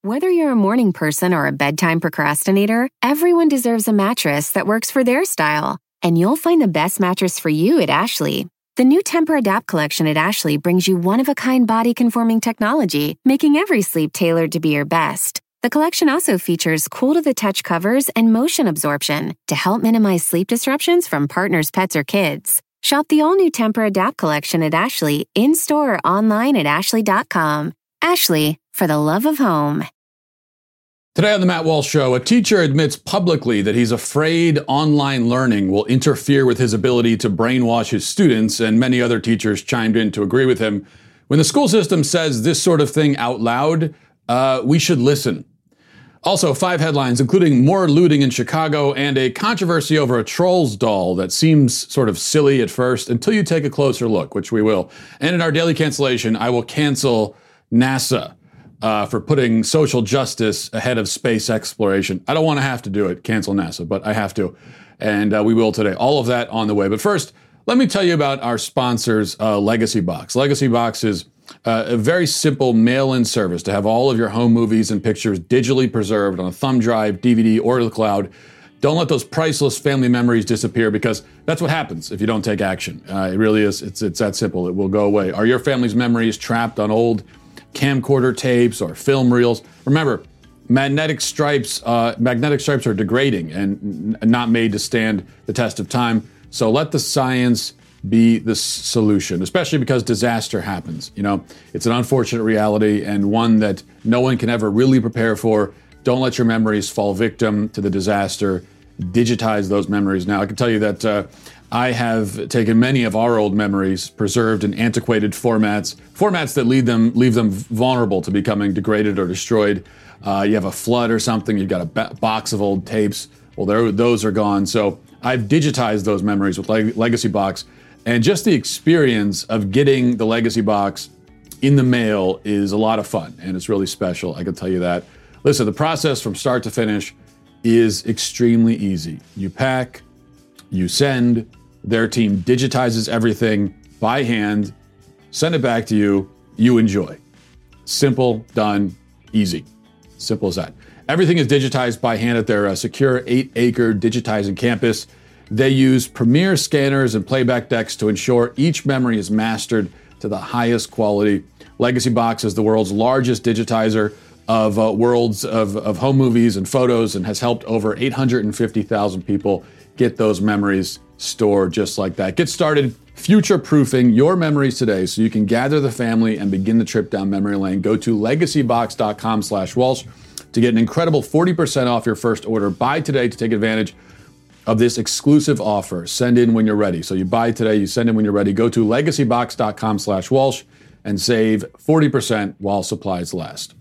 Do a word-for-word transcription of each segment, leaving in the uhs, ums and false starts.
Whether you're a morning person or a bedtime procrastinator, everyone deserves a mattress that works for their style. And you'll find the best mattress for you at Ashley. The new Tempur-Adapt collection at Ashley brings you one-of-a-kind body-conforming technology, making every sleep tailored to be your best. The collection also features cool-to-the-touch covers and motion absorption to help minimize sleep disruptions from partners, pets, or kids. Shop the all-new Tempur-Adapt collection at Ashley, in-store or online at ashley dot com. Ashley, for the love of home. Today on the Matt Walsh Show, a teacher admits publicly that he's afraid online learning will interfere with his ability to brainwash his students, and many other teachers chimed in to agree with him. When the school system says this sort of thing out loud, uh, we should listen. Also, five headlines, including more looting in Chicago and a controversy over a Trolls doll that seems sort of silly at first until you take a closer look, which we will. And in our daily cancellation, I will cancel NASA uh, for putting social justice ahead of space exploration. I don't want to have to do it, cancel NASA, but I have to. And uh, we will today. All of that on the way. But first, let me tell you about our sponsors, uh, Legacy Box. Legacy Box is Uh, a very simple mail-in service to have all of your home movies and pictures digitally preserved on a thumb drive, D V D, or the cloud. Don't let those priceless family memories disappear, because that's what happens if you don't take action. Uh, it really is. It's, it's that simple. It will go away. Are your family's memories trapped on old camcorder tapes or film reels? Remember, magnetic stripes, uh, magnetic stripes are degrading and n- not made to stand the test of time. So let the science be the solution, especially because disaster happens. You know, it's an unfortunate reality and one that no one can ever really prepare for. Don't let your memories fall victim to the disaster. Digitize those memories now. I can tell you that uh, I have taken many of our old memories, preserved in antiquated formats, formats that lead them, leave them vulnerable to becoming degraded or destroyed. Uh, you have a flood or something, you've got a ba- box of old tapes. Well, those are gone. So I've digitized those memories with Leg- Legacy Box. And just the experience of getting the Legacy Box in the mail is a lot of fun, and it's really special, I can tell you that. Listen, the process from start to finish is extremely easy. You pack, you send, their team digitizes everything by hand, send it back to you, you enjoy. Simple, done, easy. Simple as that. Everything is digitized by hand at their uh, secure eight-acre digitizing campus. They use premier scanners and playback decks to ensure each memory is mastered to the highest quality. Legacy Box is the world's largest digitizer of uh, worlds of, of home movies and photos, and has helped over eight hundred fifty thousand people get those memories stored just like that. Get started future-proofing your memories today so you can gather the family and begin the trip down memory lane. Go to legacybox.com slash Walsh to get an incredible forty percent off your first order. Buy today to take advantage of this exclusive offer. Send in when you're ready. So you buy today, you send in when you're ready. Go to legacybox.com slash Walsh and save forty percent while supplies last.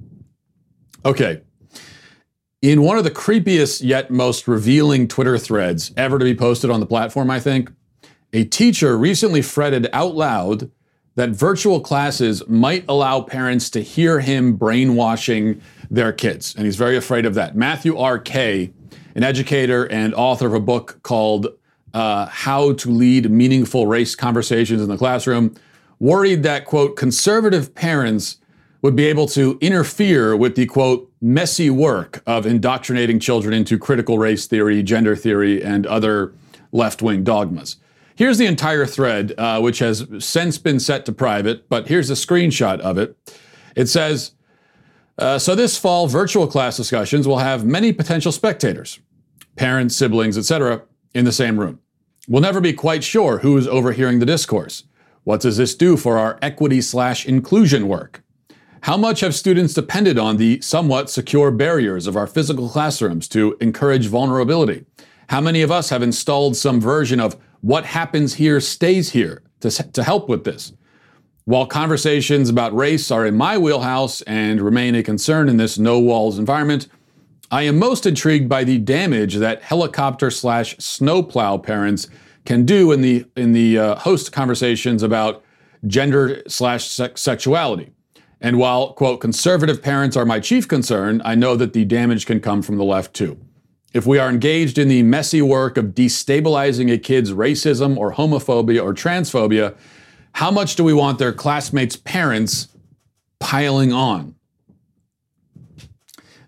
Okay. In one of the creepiest yet most revealing Twitter threads ever to be posted on the platform, I think, a teacher recently fretted out loud that virtual classes might allow parents to hear him brainwashing their kids. And he's very afraid of that. Matthew R. K., an educator and author of a book called uh, How to Lead Meaningful Race Conversations in the Classroom, worried that, quote, conservative parents would be able to interfere with the, quote, messy work of indoctrinating children into critical race theory, gender theory, and other left-wing dogmas. Here's the entire thread, uh, which has since been set to private, but here's a screenshot of it. It says, Uh, so this fall, virtual class discussions will have many potential spectators, parents, siblings, et cetera, in the same room. We'll never be quite sure who is overhearing the discourse. What does this do for our equity slash inclusion work? How much have students depended on the somewhat secure barriers of our physical classrooms to encourage vulnerability? How many of us have installed some version of what happens here stays here to, to help with this? While conversations about race are in my wheelhouse and remain a concern in this no-walls environment, I am most intrigued by the damage that helicopter slash snowplow parents can do in the in the uh, host conversations about gender slash sex- sexuality. And while, quote, conservative parents are my chief concern, I know that the damage can come from the left too. If we are engaged in the messy work of destabilizing a kid's racism or homophobia or transphobia, how much do we want their classmates' parents piling on?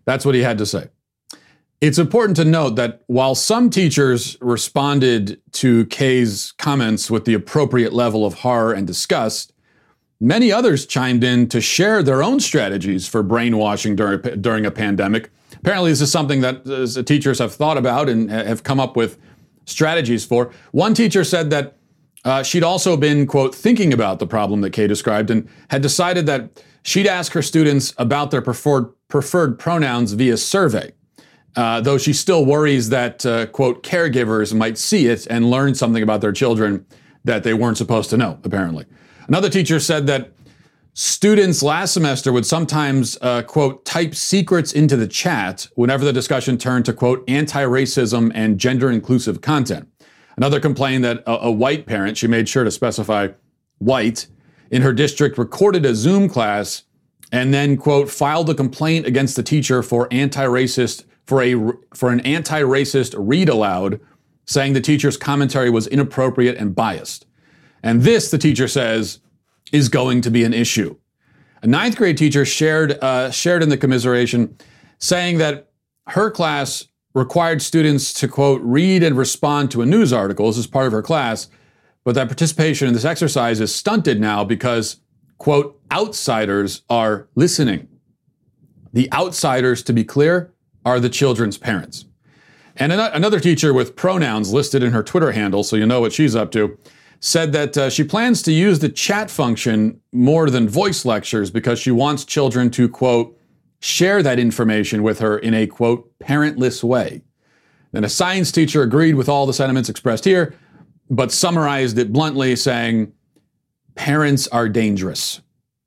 That's what he had to say. It's important to note that while some teachers responded to Kay's comments with the appropriate level of horror and disgust, many others chimed in to share their own strategies for brainwashing during, during a pandemic. Apparently, this is something that uh, teachers have thought about and have come up with strategies for. One teacher said that uh, she'd also been, quote, thinking about the problem that Kay described and had decided that she'd ask her students about their preferred, preferred pronouns via survey. Uh, though she still worries that, uh, quote, caregivers might see it and learn something about their children that they weren't supposed to know, apparently. Another teacher said that students last semester would sometimes, uh, quote, type secrets into the chat whenever the discussion turned to, quote, anti-racism and gender-inclusive content. Another complained that a, a white parent, she made sure to specify white, in her district recorded a Zoom class and then, quote, filed a complaint against the teacher for anti-racist for a for an anti-racist read aloud, saying the teacher's commentary was inappropriate and biased. And this, the teacher says, is going to be an issue. A ninth grade teacher shared uh, shared in the commiseration, saying that her class required students to, quote, read and respond to a news article as part of her class, but that participation in this exercise is stunted now because, quote, outsiders are listening. The outsiders, to be clear, are the children's parents. And an- another teacher with pronouns listed in her Twitter handle, so you know what she's up to, said that uh, she plans to use the chat function more than voice lectures because she wants children to, quote, share that information with her in a, quote, parentless way. Then a science teacher agreed with all the sentiments expressed here, but summarized it bluntly, saying, parents are dangerous.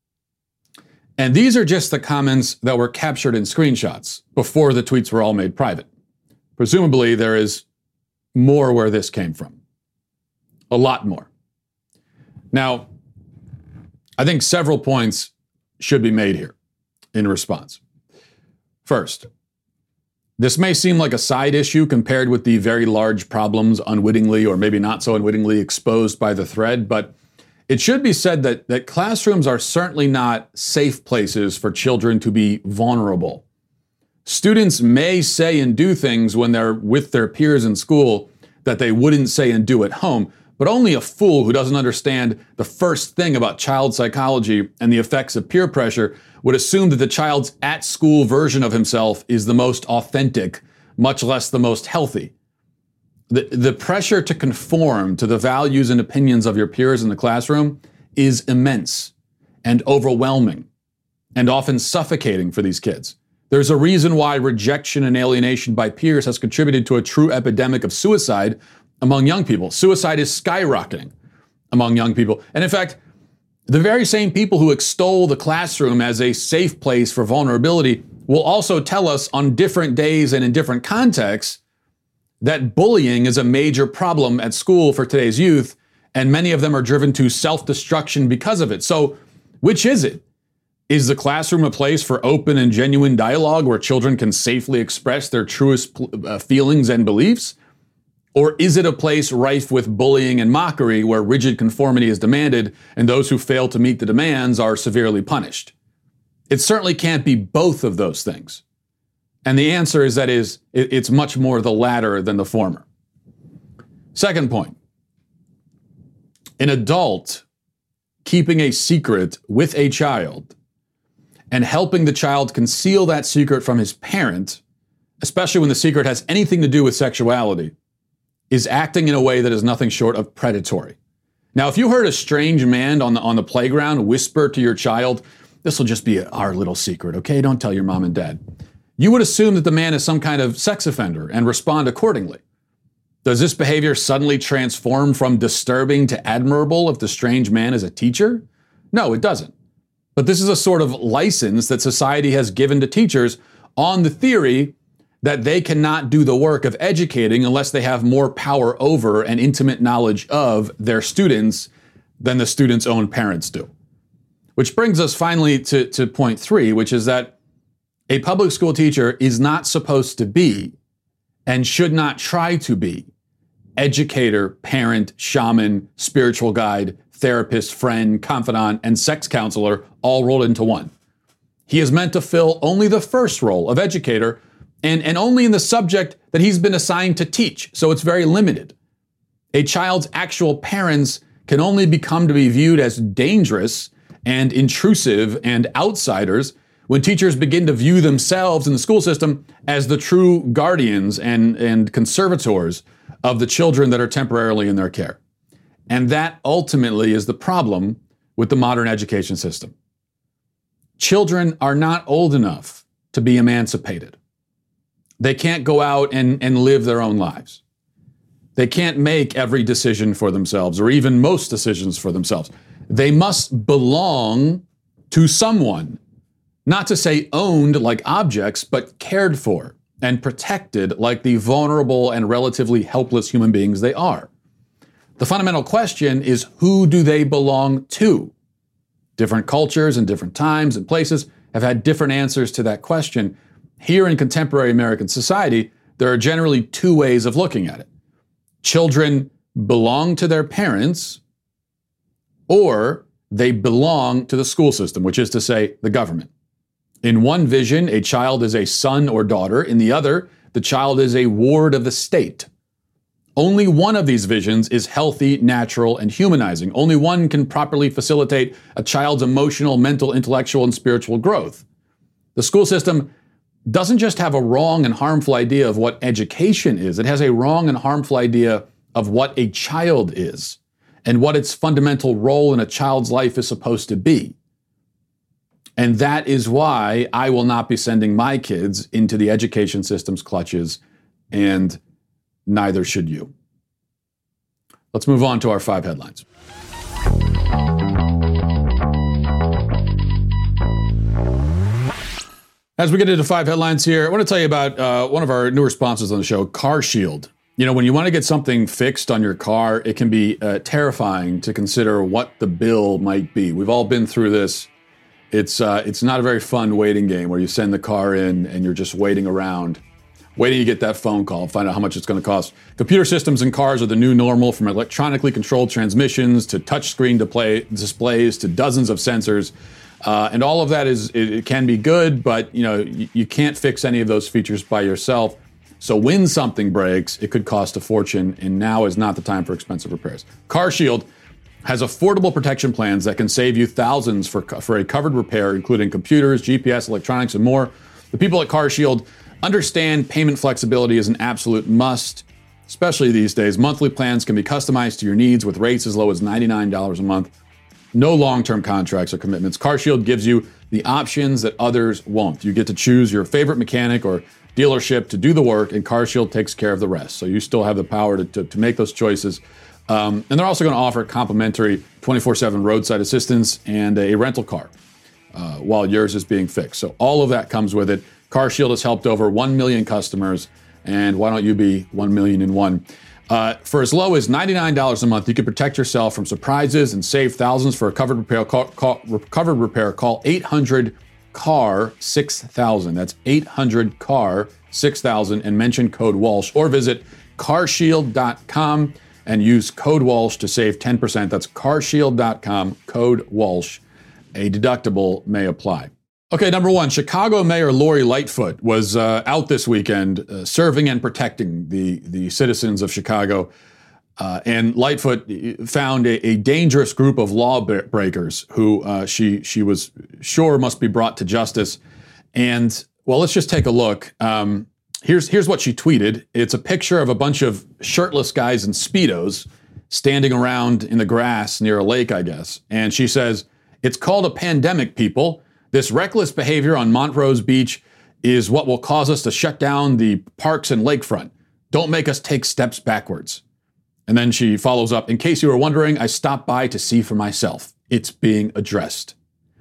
And these are just the comments that were captured in screenshots before the tweets were all made private. Presumably, there is more where this came from. A lot more. Now, I think several points should be made here in response. First, this may seem like a side issue compared with the very large problems unwittingly or maybe not so unwittingly exposed by the thread, but it should be said that, that classrooms are certainly not safe places for children to be vulnerable. Students may say and do things when they're with their peers in school that they wouldn't say and do at home, but only a fool who doesn't understand the first thing about child psychology and the effects of peer pressure would assume that the child's at-school version of himself is the most authentic, much less the most healthy. The, the pressure to conform to the values and opinions of your peers in the classroom is immense and overwhelming and often suffocating for these kids. There's a reason why rejection and alienation by peers has contributed to a true epidemic of suicide among young people. Suicide is skyrocketing among young people. And in fact, the very same people who extol the classroom as a safe place for vulnerability will also tell us on different days and in different contexts that bullying is a major problem at school for today's youth, and many of them are driven to self-destruction because of it. So, which is it? Is the classroom a place for open and genuine dialogue where children can safely express their truest uh, feelings and beliefs? Or is it a place rife with bullying and mockery where rigid conformity is demanded and those who fail to meet the demands are severely punished? It certainly can't be both of those things. And the answer is that is it's much more the latter than the former. Second point, an adult keeping a secret with a child and helping the child conceal that secret from his parent, especially when the secret has anything to do with sexuality, is acting in a way that is nothing short of predatory. Now, if you heard a strange man on the, on the playground whisper to your child, this will just be our little secret, okay? Don't tell your mom and dad. You would assume that the man is some kind of sex offender and respond accordingly. Does this behavior suddenly transform from disturbing to admirable if the strange man is a teacher? No, it doesn't. But this is a sort of license that society has given to teachers on the theory that they cannot do the work of educating unless they have more power over and intimate knowledge of their students than the students' own parents do. Which brings us finally to, to point three, which is that a public school teacher is not supposed to be, and should not try to be, educator, parent, shaman, spiritual guide, therapist, friend, confidant, and sex counselor all rolled into one. He is meant to fill only the first role of educator and, and only in the subject that he's been assigned to teach, so it's very limited. A child's actual parents can only become to be viewed as dangerous and intrusive and outsiders when teachers begin to view themselves in the school system as the true guardians and, and conservators of the children that are temporarily in their care. And that ultimately is the problem with the modern education system. Children are not old enough to be emancipated. They can't go out and, and live their own lives. They can't make every decision for themselves, or even most decisions for themselves. They must belong to someone, not to say owned like objects, but cared for and protected like the vulnerable and relatively helpless human beings they are. The fundamental question is, who do they belong to? Different cultures and different times and places have had different answers to that question. Here in contemporary American society, there are generally two ways of looking at it. Children belong to their parents, or they belong to the school system, which is to say, the government. In one vision, a child is a son or daughter. In the other, the child is a ward of the state. Only one of these visions is healthy, natural, and humanizing. Only one can properly facilitate a child's emotional, mental, intellectual, and spiritual growth. The school system doesn't just have a wrong and harmful idea of what education is. It has a wrong and harmful idea of what a child is and what its fundamental role in a child's life is supposed to be. And that is why I will not be sending my kids into the education system's clutches, and neither should you. Let's move on to our five headlines. As we get into five headlines here, I want to tell you about uh, one of our newer sponsors on the show, CarShield. You know, when you want to get something fixed on your car, it can be uh, terrifying to consider what the bill might be. We've all been through this. It's uh, it's not a very fun waiting game where you send the car in and you're just waiting around, waiting to get that phone call, find out how much it's going to cost. Computer systems in cars are the new normal, from electronically controlled transmissions to touchscreen display, displays to dozens of sensors. Uh, and all of that is, it, it can be good, but you know you, you can't fix any of those features by yourself. So when something breaks, it could cost a fortune, and now is not the time for expensive repairs. CarShield has affordable protection plans that can save you thousands for, for a covered repair, including computers, G P S, electronics, and more. The people at CarShield understand payment flexibility is an absolute must, especially these days. Monthly plans can be customized to your needs with rates as low as ninety-nine dollars a month. No long-term contracts or commitments. CarShield gives you the options that others won't. You get to choose your favorite mechanic or dealership to do the work, and CarShield takes care of the rest. So you still have the power to, to, to make those choices. Um, and they're also going to offer complimentary twenty-four seven roadside assistance and a rental car uh, while yours is being fixed. So all of that comes with it. CarShield has helped over one million customers, and why don't you be one million and one? Uh, for as low as ninety-nine dollars a month, you can protect yourself from surprises and save thousands for a covered repair. Call, call, covered repair. Call eight hundred C A R six thousand. That's eight hundred C A R six thousand and mention code Walsh, or visit carshield dot com and use code Walsh to save ten percent. That's carshield dot com, code Walsh. A deductible may apply. Okay, number one, Chicago Mayor Lori Lightfoot was uh, out this weekend uh, serving and protecting the, the citizens of Chicago. Uh, and Lightfoot found a, a dangerous group of lawbreakers who uh, she she was sure must be brought to justice. And, well, let's just take a look. Um, here's, here's what she tweeted. It's a picture of a bunch of shirtless guys in Speedos standing around in the grass near a lake, I guess. And she says, "It's called a pandemic, people. This reckless behavior on Montrose Beach is what will cause us to shut down the parks and lakefront. Don't make us take steps backwards." And then she follows up, "In case you were wondering, I stopped by to see for myself. It's being addressed."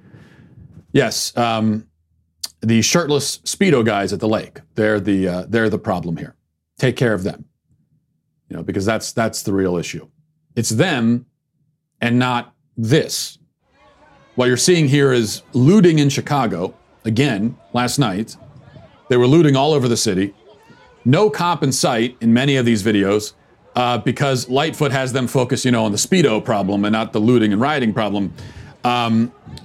Yes, um, the shirtless Speedo guys at the lake, they're the uh, they're the problem here. Take care of them, you know, because that's that's the real issue. It's them and not this. What you're seeing here is looting in Chicago. Again, last night, they were looting all over the city. No cop in sight in many of these videos uh, because Lightfoot has them focus, you know, on the Speedo problem and not the looting and rioting problem. Um,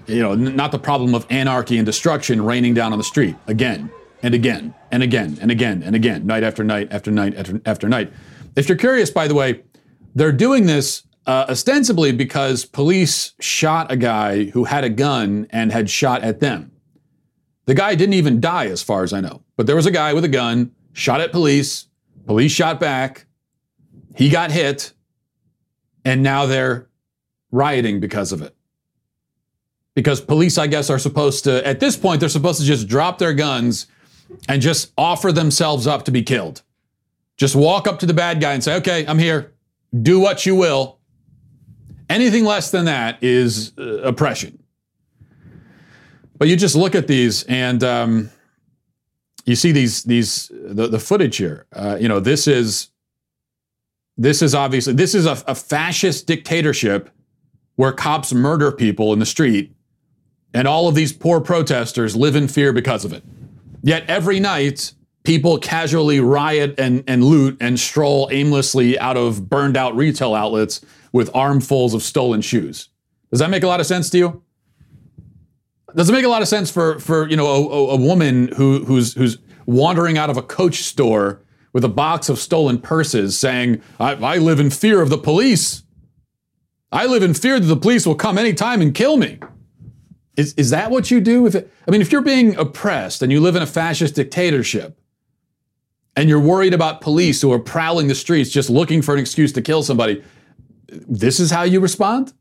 you know, n- not the problem of anarchy and destruction raining down on the street again and again and again and again and again, night after night after night after, after night. If you're curious, by the way, they're doing this uh, ostensibly because police shot a guy who had a gun and had shot at them. The guy didn't even die, as far as I know, but there was a guy with a gun, shot at police, police shot back, he got hit, and now they're rioting because of it. Because police, I guess, are supposed to, at this point, they're supposed to just drop their guns and just offer themselves up to be killed. Just walk up to the bad guy and say, okay, I'm here. Do what you will. Anything less than that is uh, oppression. But you just look at these and um, you see these, these the, the footage here. Uh, you know, this is, this is obviously, this is a, a fascist dictatorship where cops murder people in the street, and all of these poor protesters live in fear because of it. Yet every night, people casually riot and, and loot and stroll aimlessly out of burned out retail outlets with armfuls of stolen shoes. Does that make a lot of sense to you? Does it make a lot of sense for, for you know, a, a woman who, who's, who's wandering out of a Coach store with a box of stolen purses saying, I, I live in fear of the police. I live in fear that the police will come anytime and kill me. Is is that what you do? If it, I mean, if you're being oppressed and you live in a fascist dictatorship and you're worried about police who are prowling the streets just looking for an excuse to kill somebody, this is how you respond?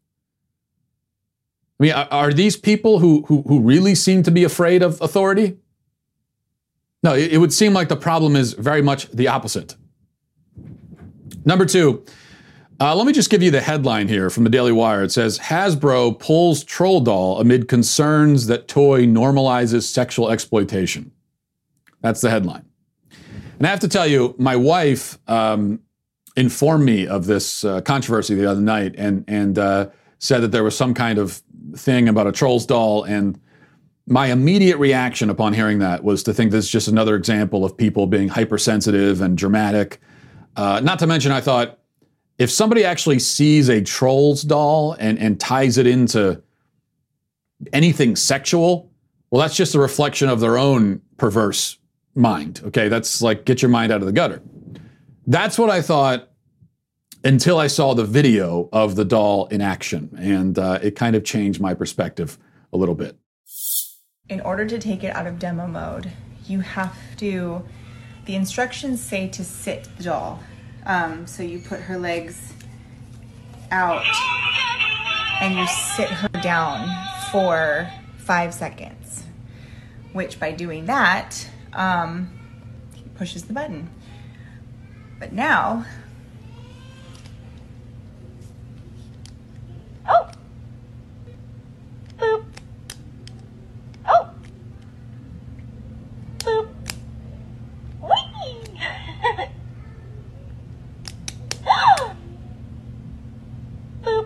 I mean, are, are these people who, who, who really seem to be afraid of authority? No, it, it would seem like the problem is very much the opposite. Number two, Uh, let me just give you the headline here from the Daily Wire. It says, Hasbro pulls troll doll amid concerns that toy normalizes sexual exploitation. That's the headline. And I have to tell you, my wife um, informed me of this uh, controversy the other night and, and uh, said that there was some kind of thing about a Trolls doll. And my immediate reaction upon hearing that was to think this is just another example of people being hypersensitive and dramatic. Uh, not to mention, I thought, if somebody actually sees a Trolls doll and, and ties it into anything sexual, well, that's just a reflection of their own perverse mind. Okay, that's like, get your mind out of the gutter. That's what I thought until I saw the video of the doll in action. And uh, it kind of changed my perspective a little bit. In order to take it out of demo mode, you have to, the instructions say to sit the doll. Um, so you put her legs out and you sit her down for five seconds, which by doing that, um, he pushes the button. But now, oh, boop, oh, boop, whee! Boop.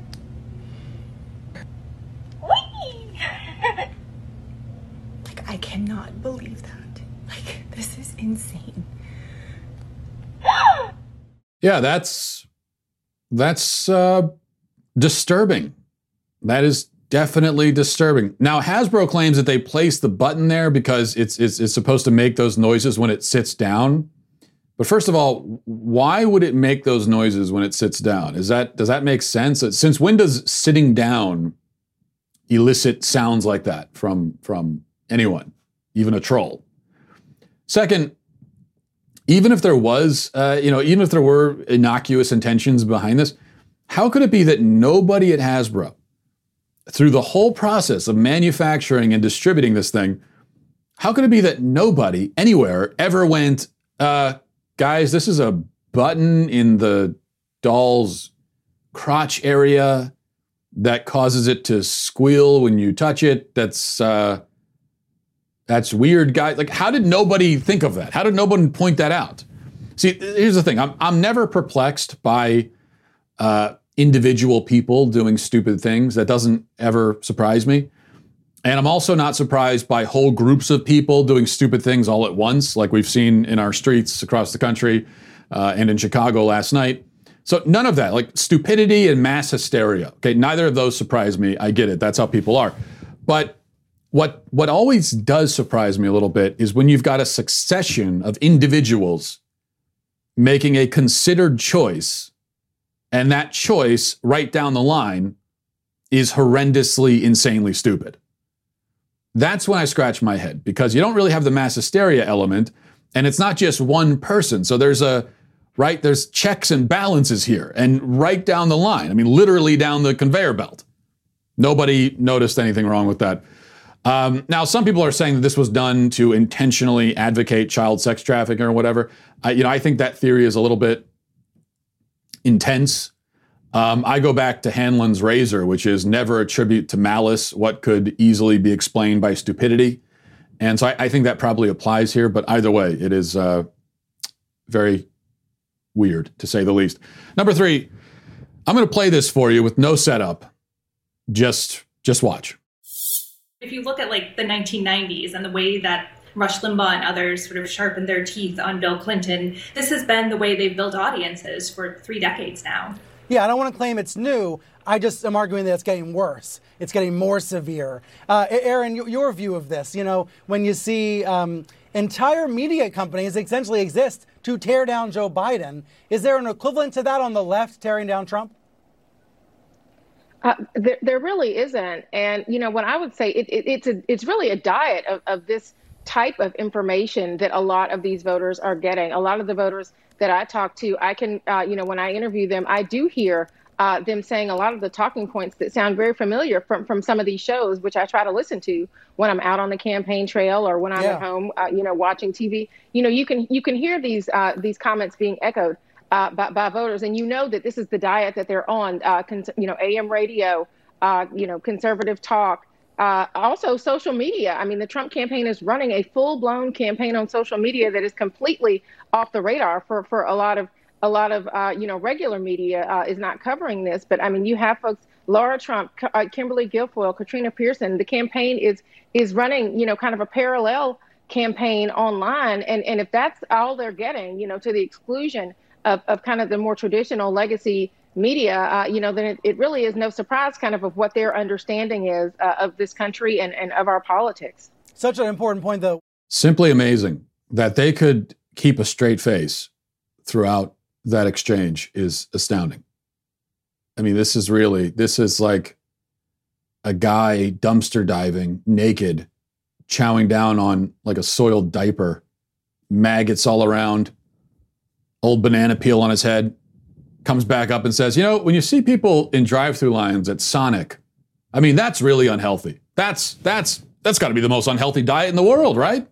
Whee! Like, I cannot believe that. Like, this is insane. Yeah, that's that's uh, disturbing. That is definitely disturbing. Now, Hasbro claims that they placed the button there because it's it's, it's supposed to make those noises when it sits down. But first of all, why would it make those noises when it sits down? Is that, does that make sense? Since when does sitting down elicit sounds like that from, from anyone, even a troll? Second, even if there was, uh, you know, even if there were innocuous intentions behind this, how could it be that nobody at Hasbro, through the whole process of manufacturing and distributing this thing, how could it be that nobody anywhere ever went, uh, guys, this is a button in the doll's crotch area that causes it to squeal when you touch it. That's uh, that's weird, guys. Like, how did nobody think of that? How did nobody point that out? See, here's the thing. I'm I'm never perplexed by uh, individual people doing stupid things. That doesn't ever surprise me. And I'm also not surprised by whole groups of people doing stupid things all at once, like we've seen in our streets across the country uh, and in Chicago last night. So none of that, like stupidity and mass hysteria. Okay, neither of those surprise me. I get it. That's how people are. But what what always does surprise me a little bit is when you've got a succession of individuals making a considered choice, and that choice right down the line is horrendously, insanely stupid. That's when I scratch my head, because you don't really have the mass hysteria element, and it's not just one person. So there's a, right, there's checks and balances here, and right down the line, I mean, literally down the conveyor belt. Nobody noticed anything wrong with that. Um, now, some people are saying that this was done to intentionally advocate child sex trafficking or whatever. I, you know, I think that theory is a little bit intense. Um, I go back to Hanlon's razor, which is never attribute to malice what could easily be explained by stupidity. And so I, I think that probably applies here. But either way, it is uh, very weird, to say the least. Number three, I'm going to play this for you with no setup. Just, just watch. If you look at like the nineteen nineties and the way that Rush Limbaugh and others sort of sharpened their teeth on Bill Clinton, this has been the way they've built audiences for three decades now. Yeah, I don't want to claim it's new. I just am arguing that it's getting worse. It's getting more severe. Uh, Aaron, your view of this, you know, when you see um, entire media companies essentially exist to tear down Joe Biden, is there an equivalent to that on the left tearing down Trump? Uh, there, there really isn't. And, you know, what I would say, it, it, it's a, it's really a diet of, of this type of information that a lot of these voters are getting. A lot of the voters that I talk to, I can, uh, you know, when I interview them, I do hear uh, them saying a lot of the talking points that sound very familiar from, from some of these shows, which I try to listen to when I'm out on the campaign trail or when I'm yeah. at home, uh, you know, watching T V. You know, you can you can hear these uh, these comments being echoed Uh, by, by voters, and you know that this is the diet that they're on. Uh, cons- you know, A M radio, uh, you know, conservative talk, uh, also social media. I mean, the Trump campaign is running a full-blown campaign on social media that is completely off the radar for for a lot of a lot of uh, you know regular media uh, is not covering this. But I mean, you have folks, Laura Trump, uh, Kimberly Guilfoyle, Katrina Pearson. The campaign is is running, you know, kind of a parallel campaign online, and and if that's all they're getting, you know, to the exclusion Of, of kind of the more traditional legacy media, uh, you know, then it, it really is no surprise kind of of what their understanding is uh, of this country and, and of our politics. Such an important point, though. Simply amazing that they could keep a straight face throughout that exchange is astounding. I mean, this is really, this is like a guy dumpster diving naked, chowing down on like a soiled diaper, maggots all around, old banana peel on his head, comes back up and says, you know, when you see people in drive-through lines at Sonic, I mean, that's really unhealthy. That's, that's, that's got to be the most unhealthy diet in the world, right?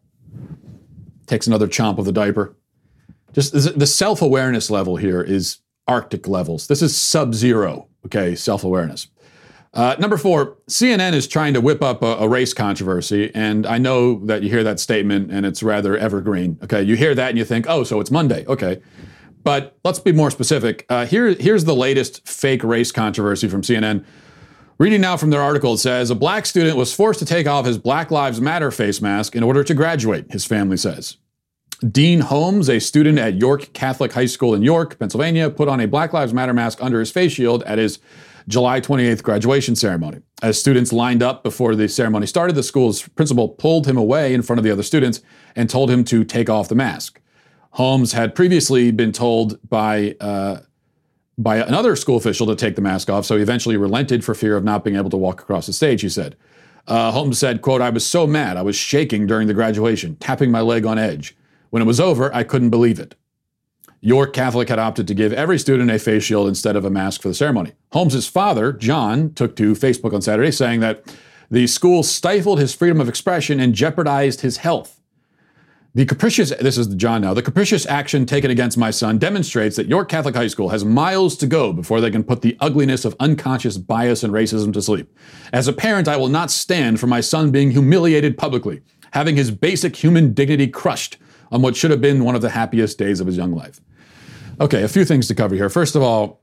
Takes another chomp of the diaper. Just the self-awareness level here is Arctic levels. This is sub-zero, okay, self-awareness. Uh, number four, C N N is trying to whip up a, a race controversy, and I know that you hear that statement and it's rather evergreen. Okay, you hear that and you think, oh, so it's Monday. Okay, but let's be more specific. Uh, here, here's the latest fake race controversy from C N N. Reading now from their article, it says, a black student was forced to take off his Black Lives Matter face mask in order to graduate, his family says. Dean Holmes, a student at York Catholic High School in York, Pennsylvania, put on a Black Lives Matter mask under his face shield at his July twenty-eighth graduation ceremony. As students lined up before the ceremony started, the school's principal pulled him away in front of the other students and told him to take off the mask. Holmes had previously been told by uh, by another school official to take the mask off, so he eventually relented for fear of not being able to walk across the stage, he said. Uh, Holmes said, quote, I was so mad, I was shaking during the graduation, tapping my leg on edge. When it was over, I couldn't believe it. York Catholic had opted to give every student a face shield instead of a mask for the ceremony. Holmes's father, John, took to Facebook on Saturday saying that the school stifled his freedom of expression and jeopardized his health. The capricious, this is John now, the capricious action taken against my son demonstrates that York Catholic High School has miles to go before they can put the ugliness of unconscious bias and racism to sleep. As a parent, I will not stand for my son being humiliated publicly, having his basic human dignity crushed on what should have been one of the happiest days of his young life. Okay, a few things to cover here. First of all,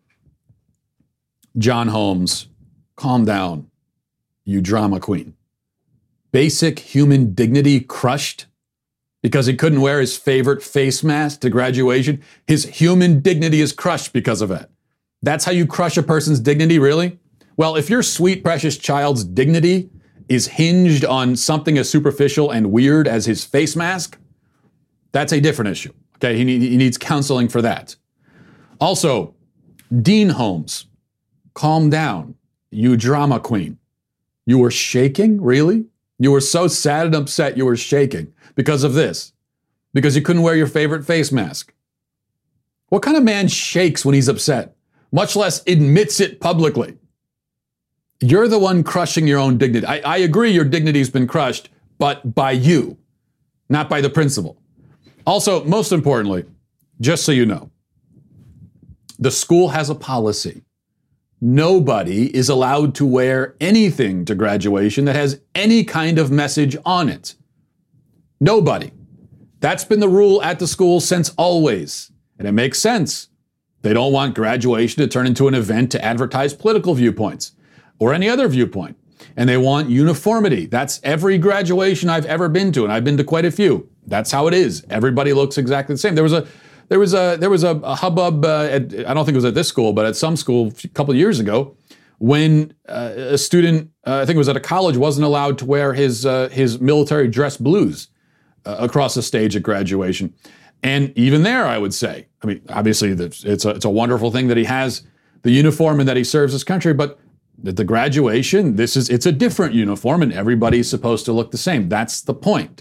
John Holmes, calm down, you drama queen. Basic human dignity crushed because he couldn't wear his favorite face mask to graduation. His human dignity is crushed because of that. That's how you crush a person's dignity, really? Well, if your sweet, precious child's dignity is hinged on something as superficial and weird as his face mask, that's a different issue. Okay, he, need, he needs counseling for that. Also, Dean Holmes, calm down, you drama queen. You were shaking, really? You were so sad and upset you were shaking because of this, because you couldn't wear your favorite face mask. What kind of man shakes when he's upset, much less admits it publicly? You're the one crushing your own dignity. I, I agree your dignity's been crushed, but by you, not by the principal. Also, most importantly, just so you know, the school has a policy. Nobody is allowed to wear anything to graduation that has any kind of message on it. Nobody. That's been the rule at the school since always. And it makes sense. They don't want graduation to turn into an event to advertise political viewpoints or any other viewpoint. And they want uniformity. That's every graduation I've ever been to, and I've been to quite a few. That's how it is. Everybody looks exactly the same. There was a There was a there was a, a hubbub. Uh, at, I don't think it was at this school, but at some school a couple of years ago, when uh, a student, uh, I think it was at a college, wasn't allowed to wear his uh, his military dress blues uh, across the stage at graduation. And even there, I would say, I mean, obviously, it's a it's a wonderful thing that he has the uniform and that he serves his country, but at the graduation, this is it's a different uniform, and everybody's supposed to look the same. That's the point.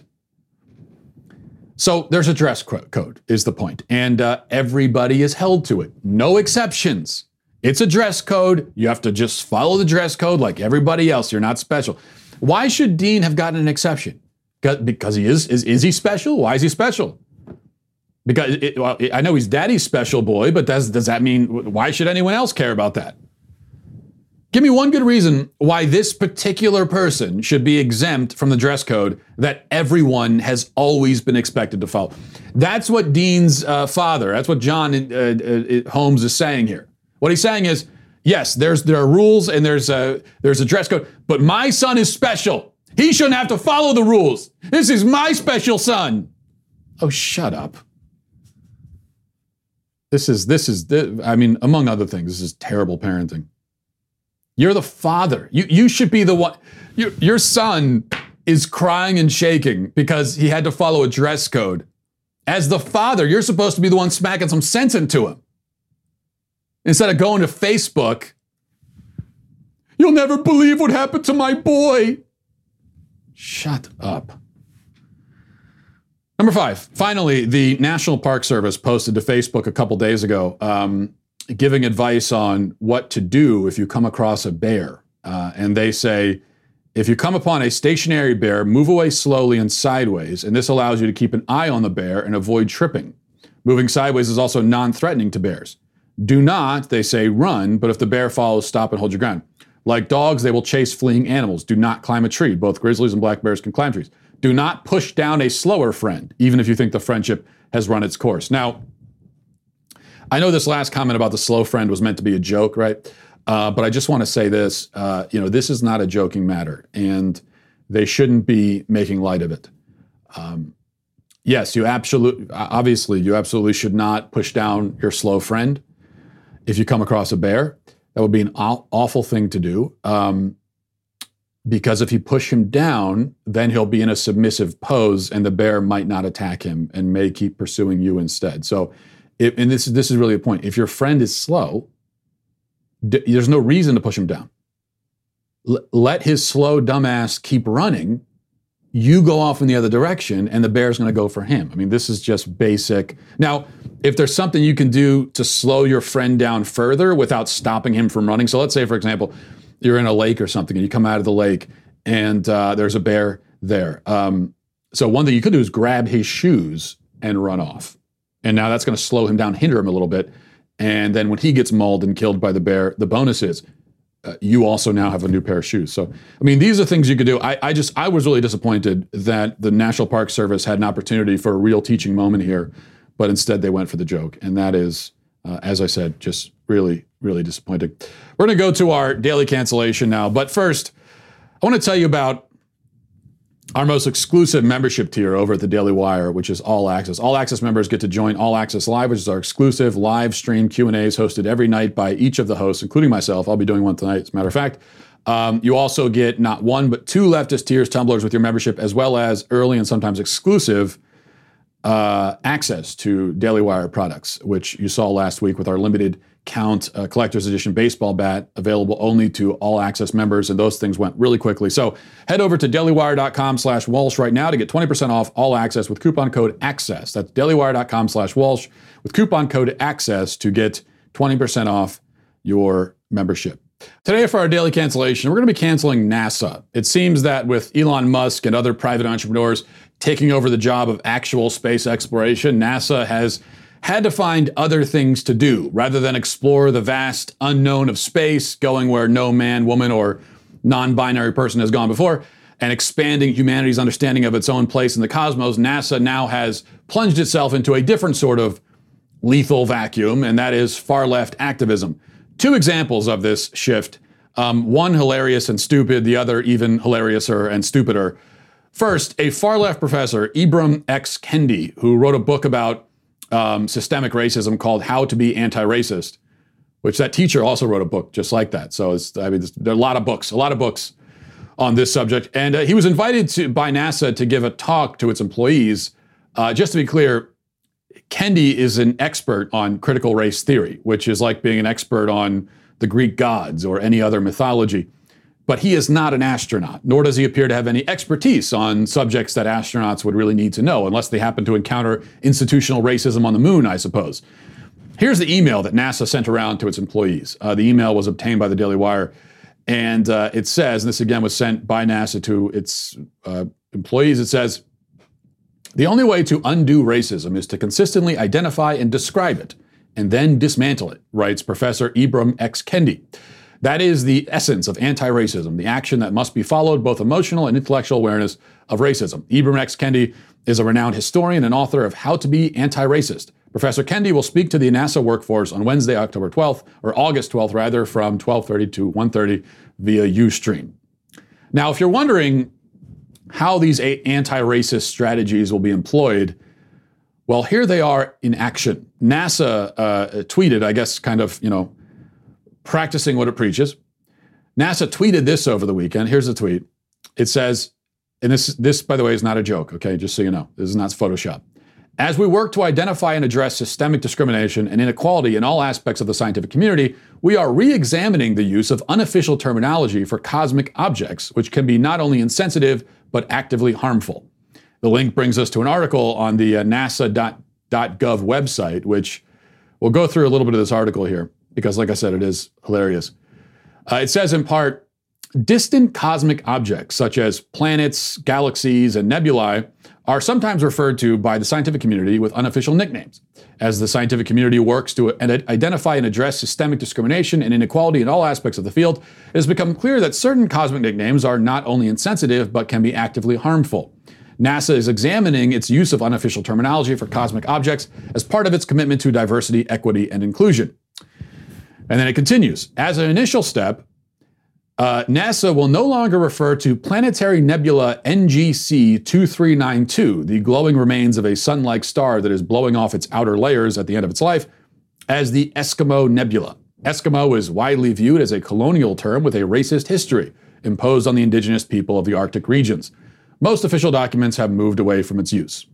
So there's a dress code, is the point, and uh, everybody is held to it. No exceptions. It's a dress code. You have to just follow the dress code like everybody else. You're not special. Why should Dean have gotten an exception? Because he is, is, is he special? Why is he special? Because, it, well, I know he's daddy's special boy, but does, does that mean, why should anyone else care about that? Give me one good reason why this particular person should be exempt from the dress code that everyone has always been expected to follow. That's what Dean's uh, father, that's what John uh, uh, Holmes is saying here. What he's saying is, yes, there's there are rules and there's a, there's a dress code, but my son is special. He shouldn't have to follow the rules. This is my special son. Oh, shut up. This is, this is, I mean, among other things, this is terrible parenting. You're the father. You you should be the one. You, your son is crying and shaking because he had to follow a dress code. As the father, you're supposed to be the one smacking some sense into him. Instead of going to Facebook, you'll never believe what happened to my boy. Shut up. Number five, finally, the National Park Service posted to Facebook a couple days ago, um, giving advice on what to do if you come across a bear. Uh, and they say, if you come upon a stationary bear, move away slowly and sideways, and this allows you to keep an eye on the bear and avoid tripping. Moving sideways is also non-threatening to bears. Do not, they say, run, but if the bear follows, stop and hold your ground. Like dogs, they will chase fleeing animals. Do not climb a tree. Both grizzlies and black bears can climb trees. Do not push down a slower friend, even if you think the friendship has run its course. Now, I know this last comment about the slow friend was meant to be a joke, right? Uh, but I just want to say this, uh, you know, this is not a joking matter, and they shouldn't be making light of it. Um, yes, you absolutely, obviously, you absolutely should not push down your slow friend if you come across a bear. That would be an aw- awful thing to do, um, because if you push him down, then he'll be in a submissive pose, and the bear might not attack him and may keep pursuing you instead. So, if, and this, this is really a point. If your friend is slow, d- there's no reason to push him down. L- let his slow dumbass keep running. You go off in the other direction, and the bear's going to go for him. I mean, this is just basic. Now, if there's something you can do to slow your friend down further without stopping him from running. So let's say, for example, you're in a lake or something, and you come out of the lake, and uh, there's a bear there. Um, so one thing you could do is grab his shoes and run off. And now that's going to slow him down, hinder him a little bit. And then when he gets mauled and killed by the bear, the bonus is uh, you also now have a new pair of shoes. So, I mean, these are things you could do. I, I just, I was really disappointed that the National Park Service had an opportunity for a real teaching moment here, but instead they went for the joke. And that is, uh, as I said, just really, really disappointing. We're going to go to our daily cancellation now. But first, I want to tell you about our most exclusive membership tier over at the Daily Wire, which is All Access. All Access members get to join All Access Live, which is our exclusive live stream Q and A's hosted every night by each of the hosts, including myself. I'll be doing one tonight, as a matter of fact. Um, you also get not one, but two leftist tiers tumblers with your membership, as well as early and sometimes exclusive uh, access to Daily Wire products, which you saw last week with our limited count uh, collector's edition baseball bat, available only to All Access members, and those things went really quickly. So head over to dailywire.com slash Walsh right now to get twenty percent off All Access with coupon code ACCESS. That's dailywire.com slash Walsh with coupon code ACCESS to get twenty percent off your membership. Today for our daily cancellation, we're going to be canceling NASA. It seems that with Elon Musk and other private entrepreneurs taking over the job of actual space exploration, NASA has had to find other things to do rather than explore the vast unknown of space, going where no man, woman, or non-binary person has gone before, and expanding humanity's understanding of its own place in the cosmos. NASA now has plunged itself into a different sort of lethal vacuum, and that is far-left activism. Two examples of this shift, um, one hilarious and stupid, the other even hilariouser and stupider. First, a far-left professor, Ibram X. Kendi, who wrote a book about Um, systemic racism called How to Be Anti-Racist, which that teacher also wrote a book just like that. So it's, I mean, there are a lot of books, a lot of books on this subject. And uh, he was invited to by NASA to give a talk to its employees. Uh, just to be clear, Kendi is an expert on critical race theory, which is like being an expert on the Greek gods or any other mythology. But he is not an astronaut, nor does he appear to have any expertise on subjects that astronauts would really need to know, unless they happen to encounter institutional racism on the moon, I suppose. Here's the email that NASA sent around to its employees. Uh, the email was obtained by the Daily Wire, and uh, it says, and this again was sent by NASA to its uh, employees, it says, "The only way to undo racism is to consistently identify and describe it, and then dismantle it," writes Professor Ibram X. Kendi. That is the essence of anti-racism, the action that must be followed, both emotional and intellectual awareness of racism. Ibram X. Kendi is a renowned historian and author of How to Be Anti-Racist. Professor Kendi will speak to the NASA workforce on Wednesday, October twelfth, or August twelfth, rather, from twelve thirty to one thirty via Ustream. Now, if you're wondering how these anti-racist strategies will be employed, well, here they are in action. NASA uh, tweeted, I guess, kind of, you know, practicing what it preaches. NASA tweeted this over the weekend. Here's the tweet. It says, and this, this, by the way, is not a joke, okay, just so you know. This is not Photoshop. "As we work to identify and address systemic discrimination and inequality in all aspects of the scientific community, we are re-examining the use of unofficial terminology for cosmic objects, which can be not only insensitive, but actively harmful." The link brings us to an article on the uh, nasa dot gov website, which we'll go through a little bit of this article here, because like I said, it is hilarious. Uh, it says in part, distant cosmic objects such as planets, galaxies, and nebulae are sometimes referred to by the scientific community with unofficial nicknames. As the scientific community works to identify and address systemic discrimination and inequality in all aspects of the field, it has become clear that certain cosmic nicknames are not only insensitive, but can be actively harmful. NASA is examining its use of unofficial terminology for cosmic objects as part of its commitment to diversity, equity, and inclusion. And then it continues. As an initial step, uh, NASA will no longer refer to planetary nebula N G C two three nine two, the glowing remains of a sun-like star that is blowing off its outer layers at the end of its life, as the Eskimo Nebula. Eskimo is widely viewed as a colonial term with a racist history imposed on the indigenous people of the Arctic regions. Most official documents have moved away from its use.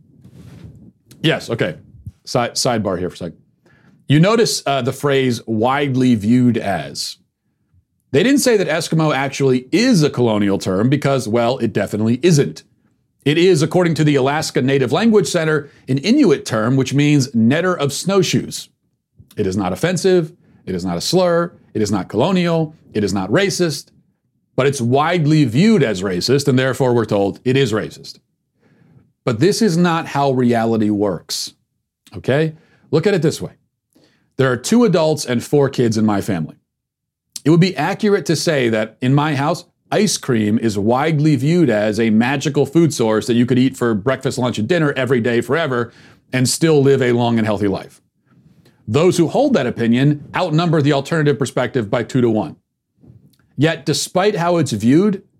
Yes, okay. Side, sidebar here for a second. You notice uh, the phrase widely viewed as. They didn't say that Eskimo actually is a colonial term because, well, it definitely isn't. It is, according to the Alaska Native Language Center, an Inuit term which means netter of snowshoes. It is not offensive, it is not a slur, it is not colonial, it is not racist, but it's widely viewed as racist, and therefore we're told it is racist. But this is not how reality works, okay? Look at it this way. There are two adults and four kids in my family. It would be accurate to say that in my house, ice cream is widely viewed as a magical food source that you could eat for breakfast, lunch, and dinner every day forever and still live a long and healthy life. Those who hold that opinion outnumber the alternative perspective by two to one. Yet, despite how it's viewed,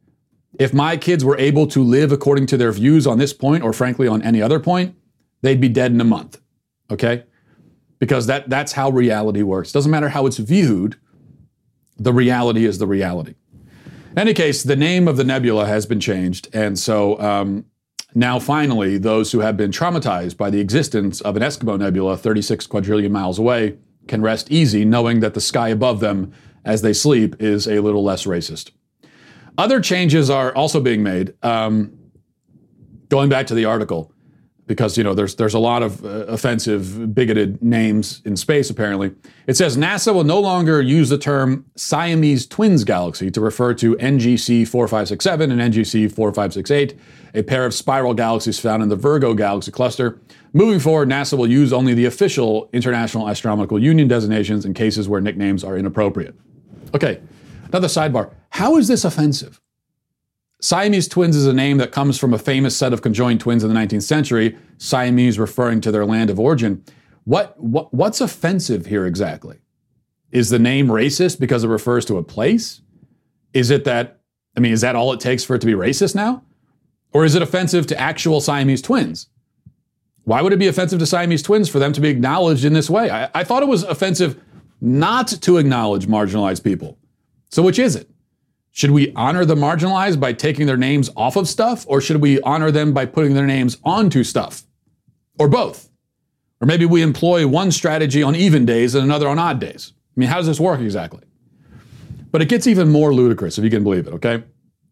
If my kids were able to live according to their views on this point, or frankly on any other point, they'd be dead in a month, okay? Because that, that's how reality works. Doesn't matter how it's viewed, the reality is the reality. In any case, the name of the nebula has been changed, and so um, now finally, those who have been traumatized by the existence of an Eskimo nebula thirty-six quadrillion miles away can rest easy knowing that the sky above them as they sleep is a little less racist. Other changes are also being made. Um, going back to the article, because you know there's there's a lot of uh, offensive, bigoted names in space. Apparently, it says NASA will no longer use the term Siamese Twins Galaxy to refer to N G C four five six seven and N G C four five six eight, a pair of spiral galaxies found in the Virgo galaxy cluster. Moving forward, NASA will use only the official International Astronomical Union designations in cases where nicknames are inappropriate. Okay, another sidebar. How is this offensive? Siamese twins is a name that comes from a famous set of conjoined twins in the nineteenth century, Siamese referring to their land of origin. What, what what's offensive here exactly? Is the name racist because it refers to a place? Is it that, I mean, is that all it takes for it to be racist now? Or is it offensive to actual Siamese twins? Why would it be offensive to Siamese twins for them to be acknowledged in this way? I, I thought it was offensive not to acknowledge marginalized people. So which is it? Should we honor the marginalized by taking their names off of stuff, or should we honor them by putting their names onto stuff? Or both? Or maybe we employ one strategy on even days and another on odd days. I mean, how does this work exactly? But it gets even more ludicrous, if you can believe it, okay?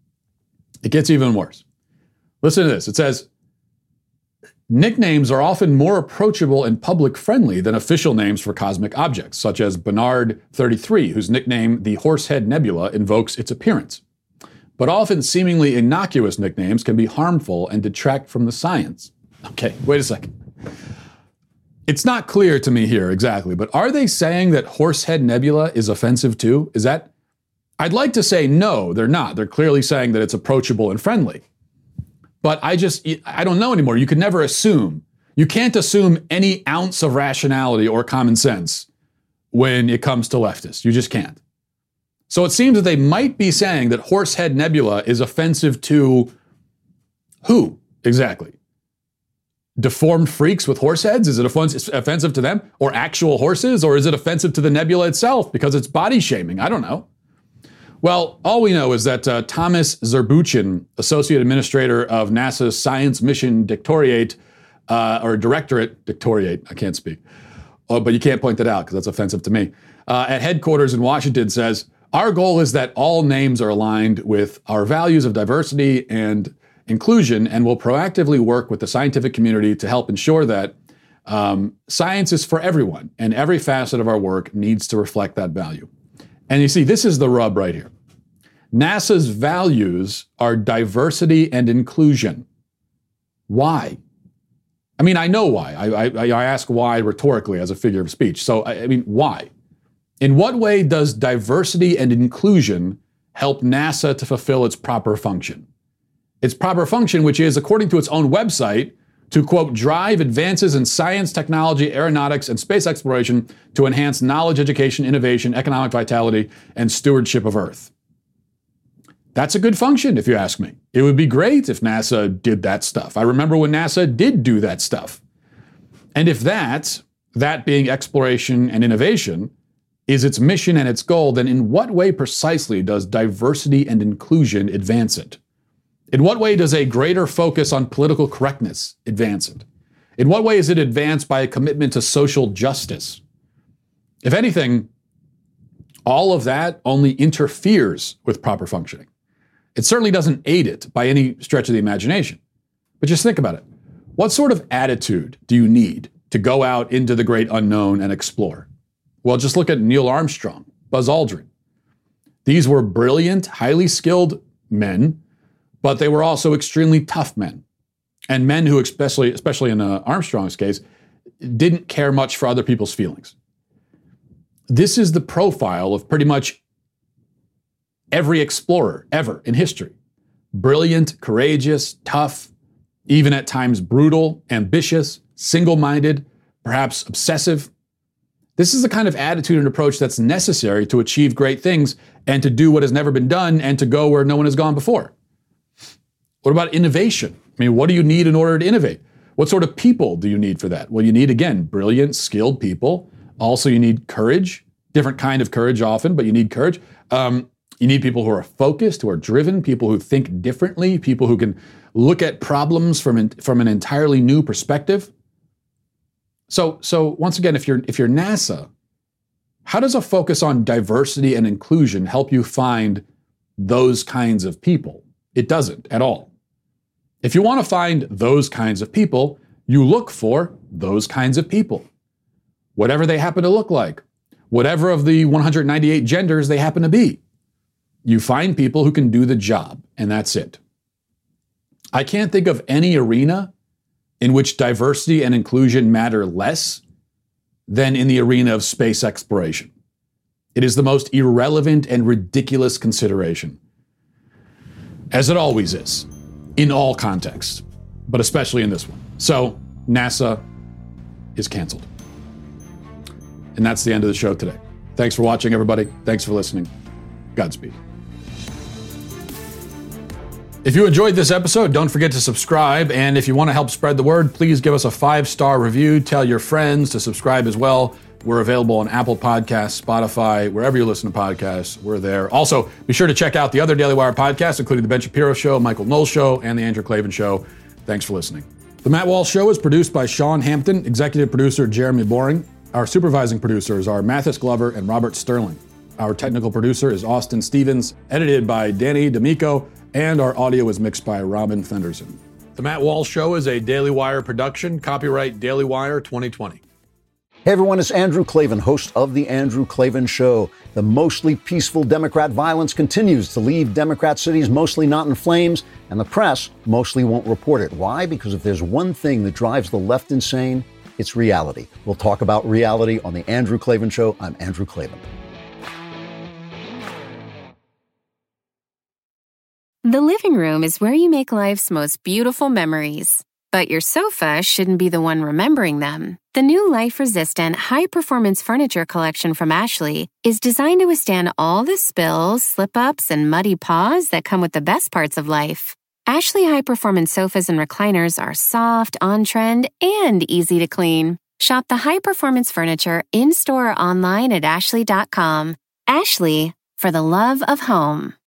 It gets even worse. Listen to this. It says, nicknames are often more approachable and public-friendly than official names for cosmic objects, such as Bernard thirty-three, whose nickname, the Horsehead Nebula, invokes its appearance. But often seemingly innocuous nicknames can be harmful and detract from the science. Okay, wait a second. It's not clear to me here exactly, but are they saying that Horsehead Nebula is offensive too? Is that? I'd like to say no, they're not. They're clearly saying that it's approachable and friendly. But I just, I don't know anymore. You can never assume. You can't assume any ounce of rationality or common sense when it comes to leftists. You just can't. So it seems that they might be saying that Horsehead Nebula is offensive to who exactly? Deformed freaks with horse heads? Is it offensive to them? Or actual horses? Or is it offensive to the nebula itself because it's body shaming? I don't know. Well, all we know is that uh, Thomas Zurbuchen, Associate Administrator of NASA's Science Mission Directorate, uh, or Directorate, Directorate, I can't speak, oh, but you can't point that out because that's offensive to me, uh, at headquarters in Washington says, our goal is that all names are aligned with our values of diversity and inclusion, and will proactively work with the scientific community to help ensure that um, science is for everyone, and every facet of our work needs to reflect that value. And you see, this is the rub right here. NASA's values are diversity and inclusion. Why? I mean, I know why. I, I, I ask why rhetorically as a figure of speech. So, I, I mean, why? In what way does diversity and inclusion help NASA to fulfill its proper function? Its proper function, which is, according to its own website, to, quote, drive advances in science, technology, aeronautics, and space exploration to enhance knowledge, education, innovation, economic vitality, and stewardship of Earth. That's a good function, if you ask me. It would be great if NASA did that stuff. I remember when NASA did do that stuff. And if that, that being exploration and innovation, is its mission and its goal, then in what way precisely does diversity and inclusion advance it? In what way does a greater focus on political correctness advance it? In what way is it advanced by a commitment to social justice? If anything, all of that only interferes with proper functioning. It certainly doesn't aid it by any stretch of the imagination. But just think about it. What sort of attitude do you need to go out into the great unknown and explore? Well, just look at Neil Armstrong, Buzz Aldrin. These were brilliant, highly skilled men, but they were also extremely tough men, and men who, especially, especially in uh, Armstrong's case, didn't care much for other people's feelings. This is the profile of pretty much every explorer ever in history. Brilliant, courageous, tough, even at times brutal, ambitious, single-minded, perhaps obsessive. This is the kind of attitude and approach that's necessary to achieve great things and to do what has never been done and to go where no one has gone before. What about innovation? I mean, what do you need in order to innovate? What sort of people do you need for that? Well, you need, again, brilliant, skilled people. Also, you need courage, different kind of courage often, but you need courage. Um, you need people who are focused, who are driven, people who think differently, people who can look at problems from, in, from an entirely new perspective. So, so once again, if you're, if you're NASA, how does a focus on diversity and inclusion help you find those kinds of people? It doesn't at all. If you want to find those kinds of people, you look for those kinds of people, whatever they happen to look like, whatever of the one hundred ninety-eight genders they happen to be. You find people who can do the job, and that's it. I can't think of any arena in which diversity and inclusion matter less than in the arena of space exploration. It is the most irrelevant and ridiculous consideration, as it always is, in all contexts, but especially in this one. So NASA is canceled. And that's the end of the show today. Thanks for watching, everybody. Thanks for listening. Godspeed. If you enjoyed this episode, don't forget to subscribe. And if you want to help spread the word, please give us a five-star review. Tell your friends to subscribe as well. We're available on Apple Podcasts, Spotify, wherever you listen to podcasts, we're there. Also, be sure to check out the other Daily Wire podcasts, including The Ben Shapiro Show, Michael Knowles Show, and The Andrew Klavan Show. Thanks for listening. The Matt Walsh Show is produced by Sean Hampton, executive producer Jeremy Boring. Our supervising producers are Mathis Glover and Robert Sterling. Our technical producer is Austin Stevens, edited by Danny D'Amico, and our audio is mixed by Robin Fenderson. The Matt Walsh Show is a Daily Wire production, copyright Daily Wire twenty twenty. Hey everyone, it's Andrew Klavan, host of The Andrew Klavan Show. The mostly peaceful Democrat violence continues to leave Democrat cities mostly not in flames, and the press mostly won't report it. Why? Because if there's one thing that drives the left insane, it's reality. We'll talk about reality on The Andrew Klavan Show. I'm Andrew Klavan. The living room is where you make life's most beautiful memories. But your sofa shouldn't be the one remembering them. The new life-resistant, high-performance furniture collection from Ashley is designed to withstand all the spills, slip-ups, and muddy paws that come with the best parts of life. Ashley high-performance sofas and recliners are soft, on-trend, and easy to clean. Shop the high-performance furniture in-store or online at ashley dot com. Ashley, for the love of home.